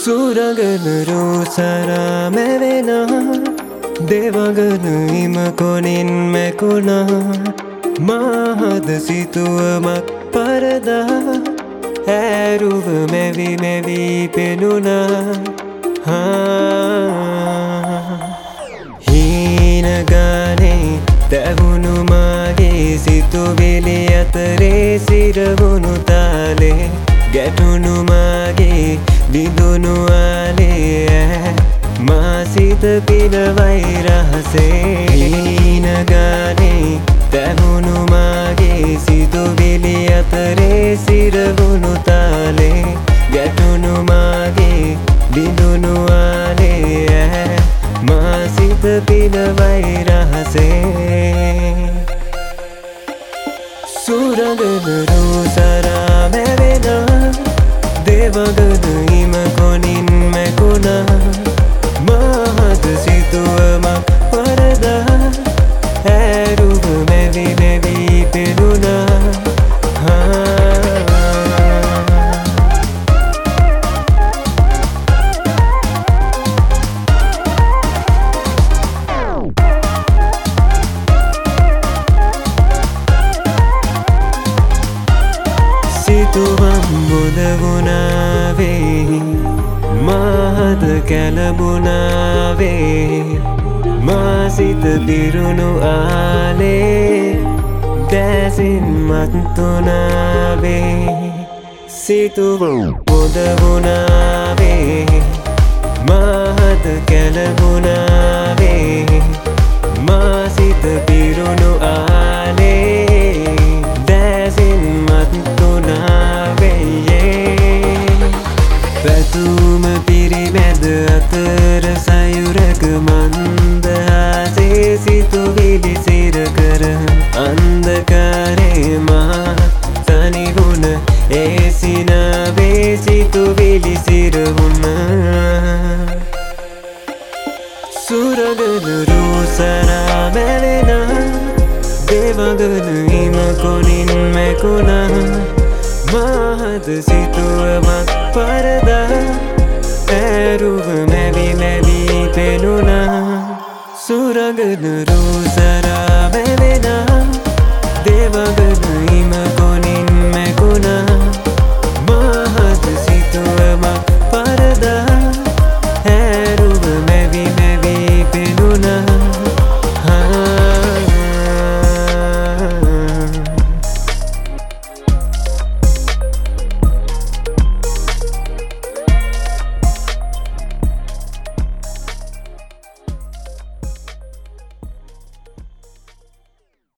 සුරගන රෝසරා මැවෙනා දෙවගන ඉම කොනින් මැකුණා මාහද සිතුවමක් පරදා ඇරුව මැවි මැවි පෙනුණා හීන ගානේ තැවුණු මාගේ සිතුවිලි අතරේ සිරවුණු තාලේ ගැටුණු මාගේ බිඳුණු ආලේ මා සිත පිනවයි රහසේ හීන ගානේ තැවුණු මාගේ සිතුවිලි අතරේ සිරවුණු තාලේ ගැටුණු මාගේ බිඳුණු ආලේ මා සිත පිනවයි රහසේ සුරගන රෝසරා මැවෙනා දෙවගන ඉම කොනින් මැකුණා මාහද සිතුවමක් පරදා ඇරුව මැවි මැවි පෙනුණා සිතුවම් මුදවුණාවේ මාහද කැලඹුණාවේ මා සිත පිරුණු ආලේ දැසින් මත්තුණාවේ සිතුවම් මුදවුණාවේ මාහද කැලඹුණාවේ මා සිත පිරුණු ආලේ දැසින් පැතුම පිරිමැද අතර සයුරක මන්දහසේ සිතුවිලි සිර කර අන්ධකාරේ මා තනිවුණ ඒ සිනාවේ සිතුවිලි සිරවුණ සුරගන රෝසරා මැවෙනා දෙවගන ඉම කොනින් මැකුණා මාහද සිතුවමක් පරදා ඇරුව මැවි මැවි පෙනුණා සුරගන රෝසරා